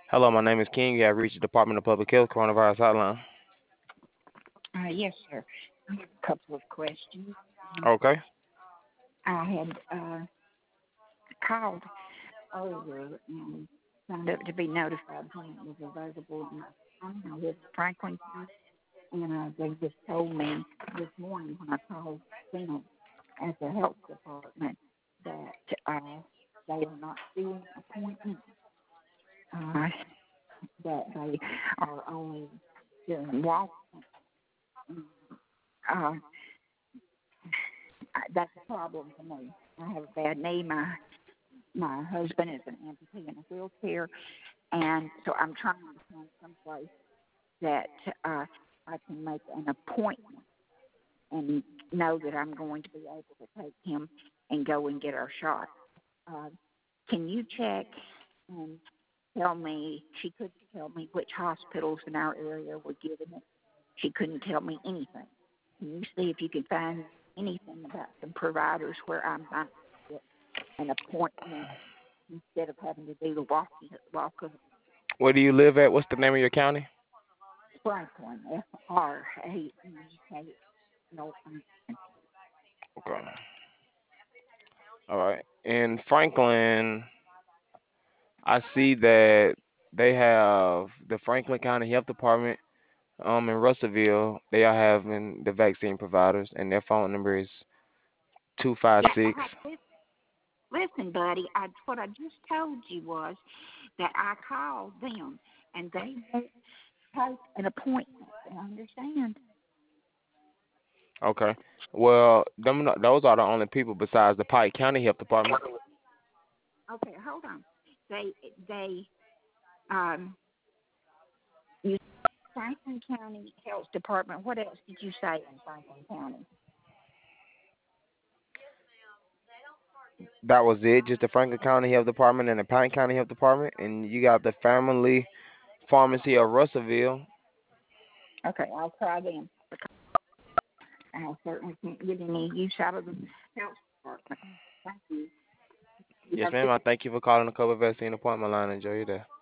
Hello, my name is King. You have reached the Department of Public Health Coronavirus Hotline. Yes, sir. I have a couple of questions. Okay. I had called earlier and signed up to be notified when it was available in my phone. I live in Franklin County, and they just told me this morning when I called them at the health department that they are not seeing appointments, uh, that they are only doing walk. Uh, that's a problem for me. I have a bad knee. My husband is an amputee in a wheelchair, and so I'm trying to find someplace that I can make an appointment and know that I'm going to be able to take him and go and get our shot. Uh, can you check and tell me? She couldn't tell me which hospitals in our area were giving it. She couldn't tell me anything. Can you see if you can find anything about some providers where I might get an appointment instead of having to do the walk of Where do you live at? What's the name of your county? Franklin, Franklin. Okay. All right. In Franklin, I see that they have the Franklin County Health Department. In Russellville, they are having the vaccine providers, and their phone number is two five Yeah, six. listen, buddy. What I just told you was that I called them and they won't take an appointment. I understand. Okay. Well, those are the only people besides the Pike County Health Department. Okay, hold on. They um you Franklin County Health Department. What else did you say in Franklin County? That was it. Just the Franklin County Health Department and the Pike County Health Department, and you got the Family Pharmacy of Russellville. Okay, I'll try them. I certainly can't get any use out of the health department. Thank you. You Yes, have ma'am. I thank you for calling the COVID vaccine appointment line. Enjoy your day.